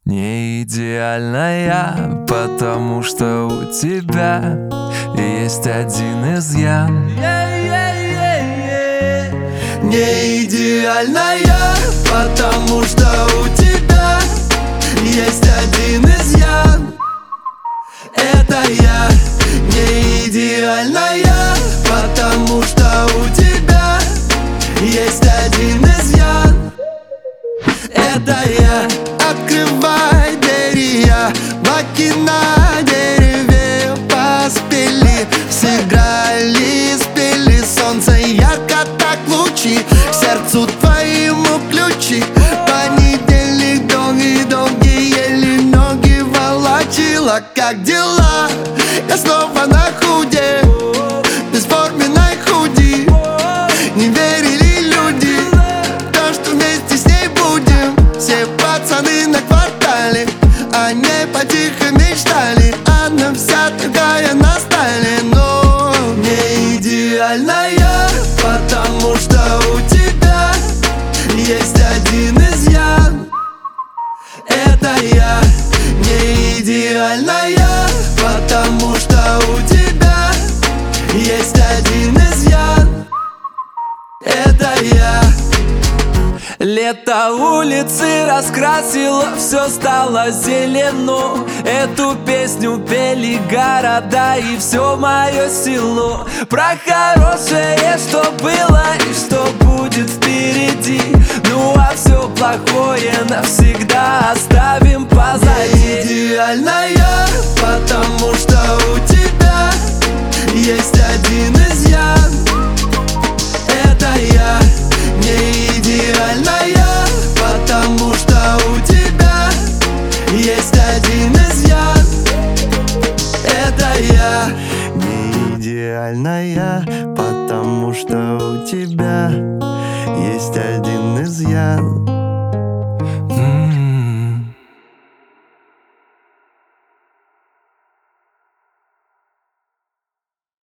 Не идеальная, потому что у тебя есть один изъян. Не идеальная, потому что у тебя есть один изъян. Это я. Не идеальная, потому что у тебя есть один изъян. Это я. Открывай двери, я баки на дереве поспели. Сыграли, спели, солнце ярко так лучи. К сердцу твоему ключи. Понедельник долгий, еле ноги волочила. Как дела? Я снова на худе, бесформенной худи. Не верили люди, то, что вместе с ней будем. Все пацаны на квартале, они потихо мечтали. Она вся такая на стайле, но не идеальная, потому что у тебя есть один изъян. Это я. Не идеальная, потому что у тебя есть один изъян. Это я. Лето улицы раскрасило, все стало зелено. Эту песню пели города и все мое село. Про хорошее, что было и что будет впереди. Ну а все плохое навсегда оставим позади. Не идеальная, потому что у тебя есть один изъян. Это я. Не идеальная, потому что у тебя есть один изъян. Это я. Не идеальная, потому что у тебя есть один изъян.